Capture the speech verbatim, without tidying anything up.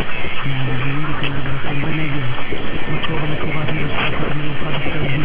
מהערבים בתל אביב, בנגב, מקור מקורב מבשרת, במיוחד בתל אביב.